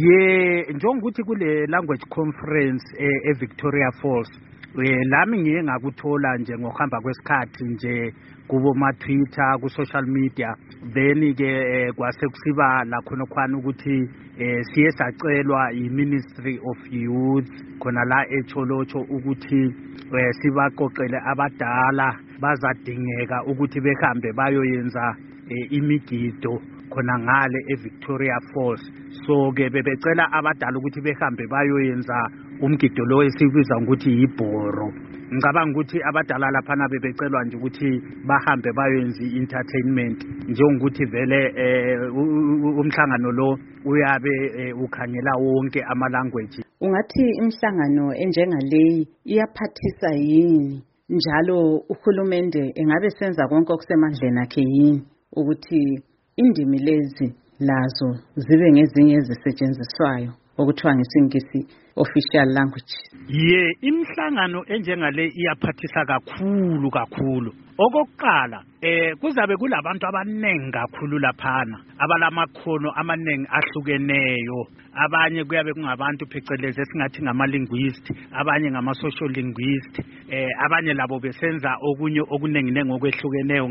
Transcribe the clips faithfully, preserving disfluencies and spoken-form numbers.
ye njengokuthi kule language conference e Victoria Falls eh lami ngiye ngakuthola nje ngokuhamba kwesikhathi nje kubo ma Twitter ku social media then ke kwase kusiba la khona khwana ukuthi siye sacelwa yi Ministry of Youth khona la eCholocho ukuthi sibaqoqele abadala bazadingeka ukuthi behambe bayoyenza imigido khona ngale eVictoria Falls. So ke bebecela abadala ukuthi behambe bayoyenza umgido lo esibiza ukuthi yibhoro. Ngicabanga ukuthi abadala laphana bebecelwa nje ukuthi bahambe bayoyenza entertainment njengokuthi vele umhlangano lo uyabe ukhangela wonke ama language. Ungathi imhlangano enjengaleyi iyaphathisa yini njalo uhulumende engabe senza konke okusemandleni akhe yini ukuthi indimi lezi lazo zibe ngezinye ezisetshenziswayo okuthiwa ngesingisi official language? Ye imhlangano enjengale iyaphathisa kakhulu kakhulu. Okokuqala eh kuzabe kulabantu abanengi kakhulu laphana abalamakhono amanengi ahlukeneyo. Abanye kuyabe kungabantu phecelezi esingathi ngama linguist, abanye ngama social linguist, eh abanye labo besenza okunye okunengi nengi okwehlukeneyo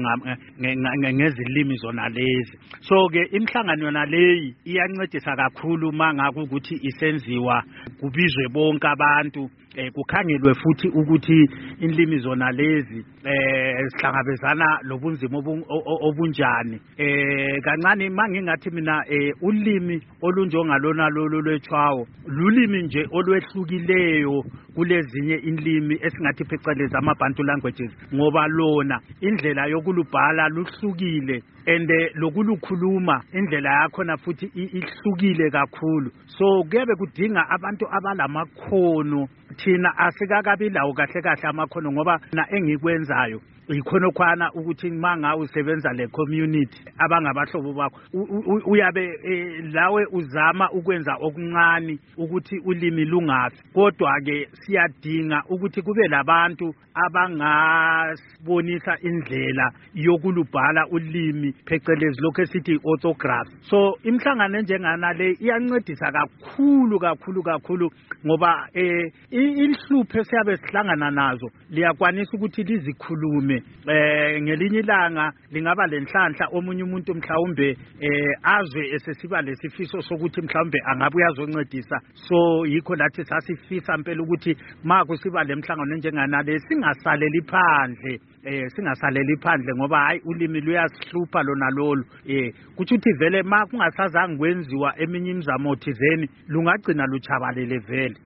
ngezilimi zona lezi. So ke imhlangano yona leyi iyancedisa kakhulu manga ukuthi isenziwa kubizwe bonke abantu eh kukhangelwe futhi ukuthi inlimi zona lezi eh sihlangabezana lobunzima obunjani. Eh kancane mangingathi mina eh ulimi olunjongalona lolu lwechwawo lulimi nje olwehlukileyo kulezinye inlimi esingathi phecelezi amaBantu languages ngoba lona indlela yokulubhala luhlukile ende lokulukhuluma indlela yakho na futhi ihlukile kakhulu. So kuyabe kudinga abantu abalamakhono thina asikakabi lawo kahle kahle amakhono ngoba na engikwenzayo ikhono khwana ukuthi manga usebenza le community abangabahlobo bakho uyabe lawe uzama ukwenza okuncane ukuthi ulimi lungafi kodwa ke siyadinga ukuthi kube labantu abangasibonisa indlela yokulubhala ulimi phecelezi lokho esithi orthography. So imhlangano enjengana le iyancedisa kakhulu kakhulu kakhulu ngoba eh inhlupho siyabe sihlangana nazo liyakwanisa ukuthi lizikhulume eh ngelinye ilanga lingaba lenhlanhla omunye umuntu mhlawumbe eh azwe esesiba lesifiso sokuthi mhlawumbe angabe uyazoncedisa. So yikho lathi sasifisa impela ukuthi maku siba lemhlangano njengana le singasaleli phandle eh singasaleli phandle ngoba hayi ulimi luyasihlupha lona lolu eh kuthi uthi vele maku kungasazange kwenziwa eminye imizamo thizeni lungagcina luchabalele vele.